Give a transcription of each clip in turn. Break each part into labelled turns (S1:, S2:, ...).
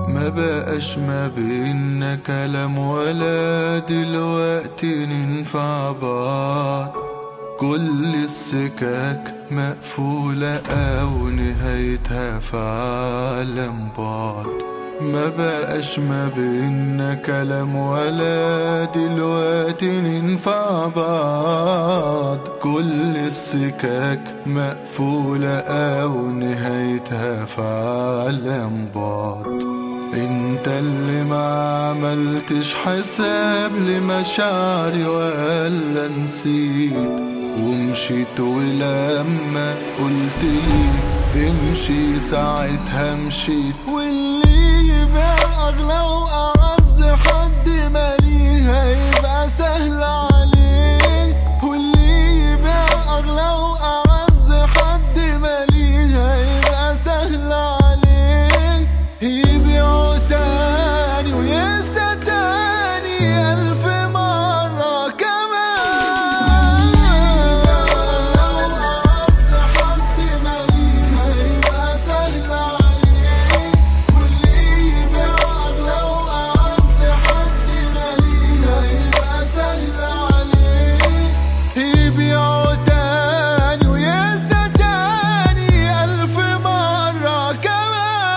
S1: ما بقاش ما بينا كلام ولا دلوقتي ننفع بعض. كل السكاك مقفولة أو نهايتها في عالم بعض. ما بقاش ما بينا كلام ولا دلوقتي ننفع بعض. كل السكاك مقفولة أو نهايتها في عالم بعض. انت اللي ما عملتش حساب لمشاعري ولا نسيت ومشيت، ولما قلتلي امشي ساعتها مشيت. واللي يبقى اغلى واعز حد ماليها يبقى سهل عليه. واللي يبقى اغلى واعز حد ماليها يبقى سهل عليه. يبيعوا تاني وينسى تاني 1000 مرة كمان. لو أعز حد ماليها يبقى سهل عليه. واللي يبيع أغلى وأعز حد ماليها يبقى سهل عليه. يبيعوا تاني وينسى تاني 1000 مرة كمان.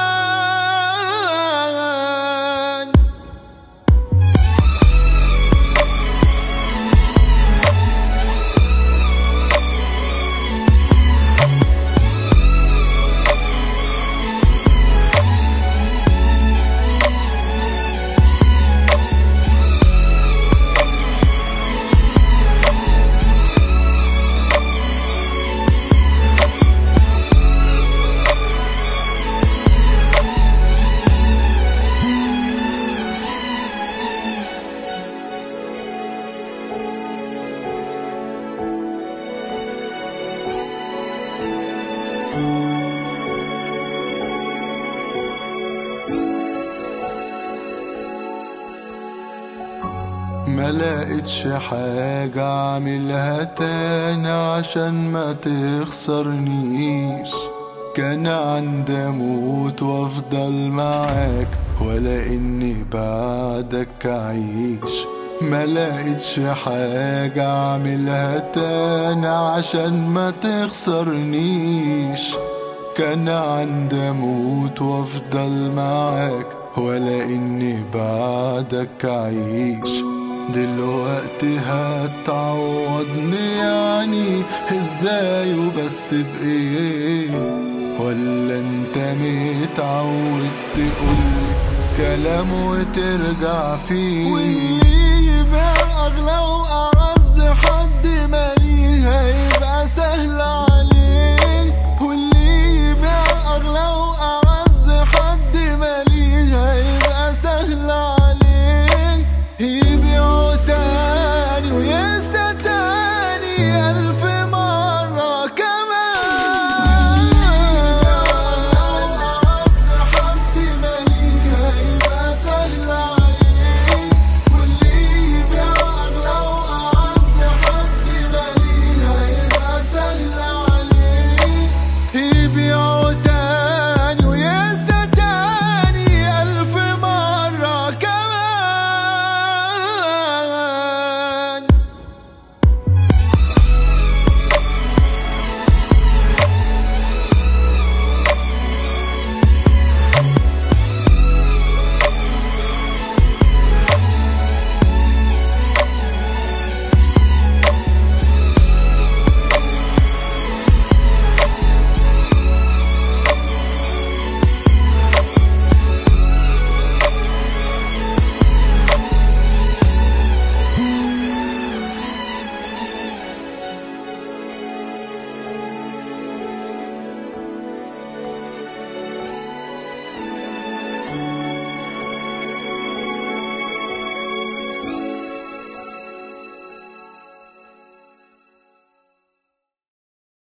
S1: ما لقيتش حاجة اعملها تاني عشان ما تخسرنيش. كان عندي اموت وافضل معاك ولا اني بعدك اعيش. ما لقيتش حاجة اعملها تاني عشان ما تخسرنيش. كان عندي اموت وافضل معاك ولا اني بعدك اعيش. دلوقتي هتعوضني يعني ازاي وبس بايه؟ ولا انت متعود تقولي كلام وترجع فيه؟ واللي يبقى اغلى واعز حد ماليها يبقى سهل عليه. واللي يبقى اغلى واعز حد ماليها يبقى سهل عليه.